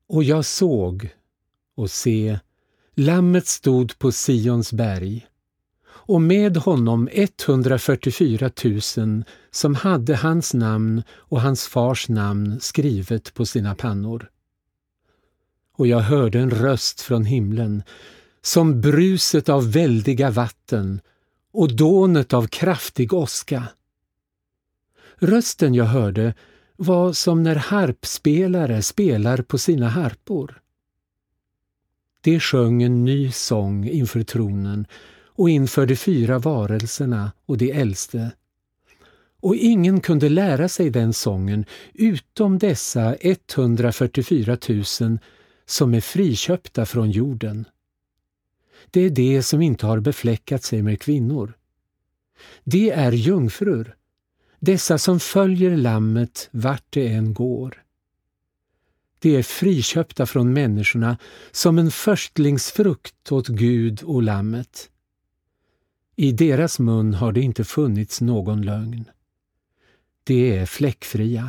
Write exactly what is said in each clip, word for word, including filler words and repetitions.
Och jag såg, och se, lammet stod på Sions berg, och med honom etthundrafyrtiofyra tusen som hade hans namn och hans fars namn skrivet på sina pannor. Och jag hörde en röst från himlen, som bruset av väldiga vatten och dånet av kraftig åska. Rösten jag hörde var som när harpspelare spelar på sina harpor. De sjöng en ny sång inför tronen och inför de fyra varelserna och de äldste. Och ingen kunde lära sig den sången utom dessa etthundrafyrtiofyra tusen som är friköpta från jorden. Det är det som inte har befläckat sig med kvinnor. Det är jungfrur, dessa som följer lammet vart det än går. De är friköpta från människorna som en förstlingsfrukt åt Gud och lammet. I deras mun har det inte funnits någon lögn. De är fläckfria.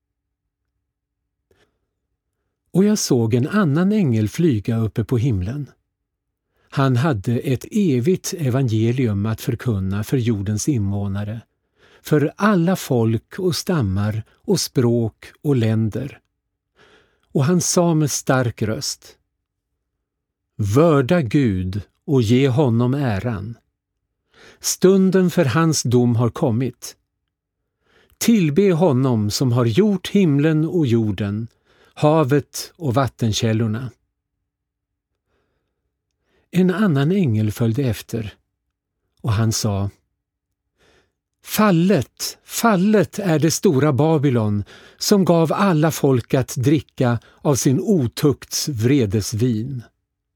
Och jag såg en annan ängel flyga uppe på himlen. Han hade ett evigt evangelium att förkunna för jordens invånare, för alla folk och stammar och språk och länder. Och han sa med stark röst: Vörda Gud och ge honom äran. Stunden för hans dom har kommit. Tillbe honom som har gjort himlen och jorden, havet och vattenkällorna. En annan ängel följde efter, och han sa: Fallet, fallet är det stora Babylon, som gav alla folk att dricka av sin otukts vredesvin.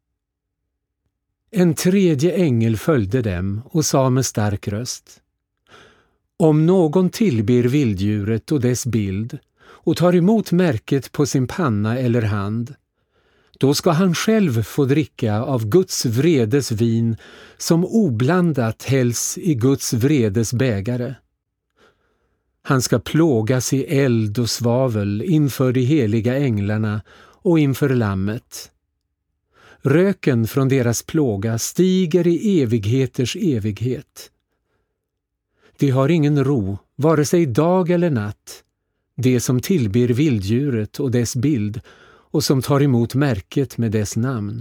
En tredje ängel följde dem och sa med stark röst: Om någon tillber vilddjuret och dess bild och tar emot märket på sin panna eller hand, då ska han själv få dricka av Guds vredes vin som oblandat hälls i Guds vredes bägare. Han ska plågas i eld och svavel inför de heliga änglarna och inför lammet. Röken från deras plåga stiger i evigheters evighet. De har ingen ro, vare sig dag eller natt, de som tillber vilddjuret och dess bild och som tar emot märket med dess namn.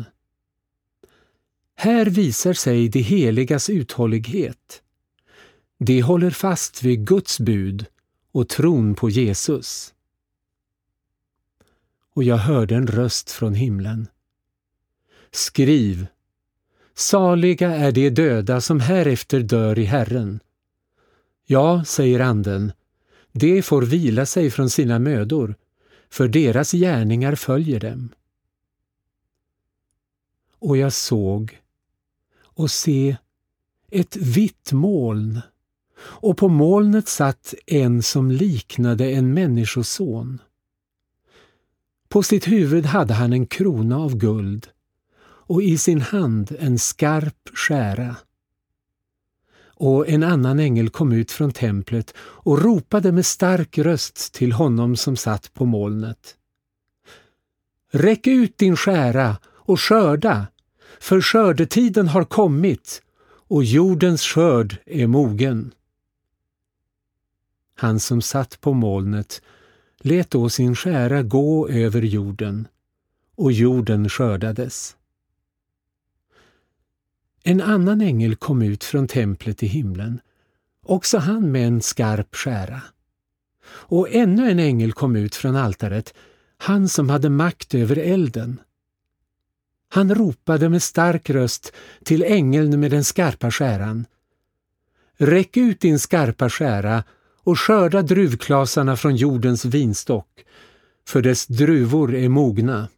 Här visar sig de heligas uthållighet. De håller fast vid Guds bud och tron på Jesus. Och jag hörde en röst från himlen: Skriv, saliga är de döda som härefter dör i Herren. Ja, säger anden, de får vila sig från sina mödor, för deras gärningar följer dem. Och jag såg, och se, ett vitt moln, och på molnet satt en som liknade en människoson. På sitt huvud hade han en krona av guld, och i sin hand en skarp skära. Och en annan ängel kom ut från templet och ropade med stark röst till honom som satt på molnet: Räck ut din skära och skörda, för skördetiden har kommit och jordens skörd är mogen. Han som satt på molnet lät då sin skära gå över jorden, och jorden skördades. En annan ängel kom ut från templet i himlen, också han med en skarp skära. Och ännu en ängel kom ut från altaret, han som hade makt över elden. Han ropade med stark röst till ängeln med den skarpa skäran: Räck ut din skarpa skära och skörda druvklasarna från jordens vinstock, för dess druvor är mogna.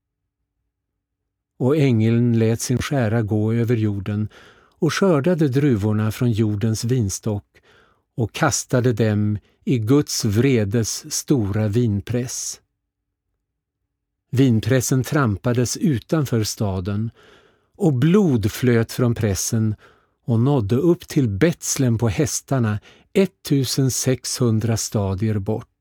Och ängeln lät sin skära gå över jorden och skördade druvorna från jordens vinstock och kastade dem i Guds vredes stora vinpress. Vinpressen trampades utanför staden, och blod flöt från pressen och nådde upp till Betslem på hästarna ettusensexhundra stadier bort.